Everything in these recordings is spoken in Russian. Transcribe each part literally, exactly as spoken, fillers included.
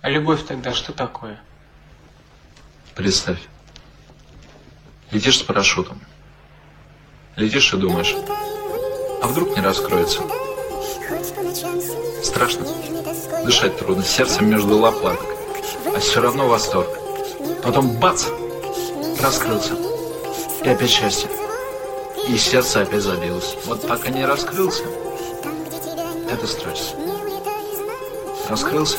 А любовь тогда что такое? Представь. Летишь с парашютом. Летишь и думаешь, а вдруг не раскроется? Страшно. Дышать трудно, сердце между лопаток. А все равно восторг. Потом бац! Раскрылся. И опять счастье. И сердце опять забилось. Вот пока не раскрылся, это стресс. Раскрылся.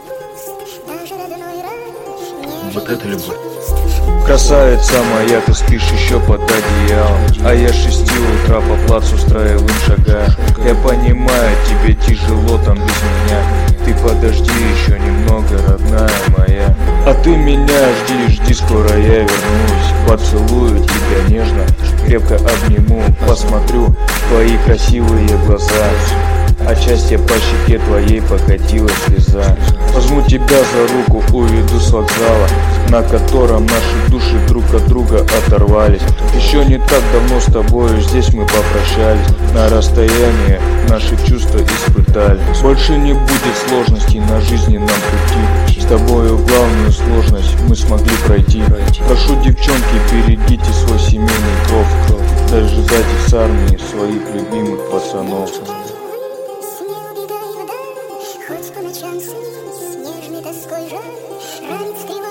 Вот это любовь. Красавица моя, ты спишь еще под одеялом, а я с шести утра по плацу строевым шагаю. Я понимаю, тебе тяжело там без меня. Ты подожди еще немного, родная моя. А ты меня жди, жди, скоро я вернусь. Поцелую тебя нежно, крепко обниму. Посмотрю в твои красивые глаза. От счастья по щеке твоей покатилась слеза. Возьму тебя за руку, уведу с вокзала, на котором наши души друг от друга оторвались. Еще не так давно с тобою здесь мы попрощались. На расстоянии наши чувства испытали. Больше не будет сложностей на жизненном пути. С тобою главную сложность мы смогли пройти. Прошу, девчонки, берегите свой семейный кров. Дожидайтесь с армии своих любимых пацанов. Хоть по ночам снежной тоской жаль, ранит стрела.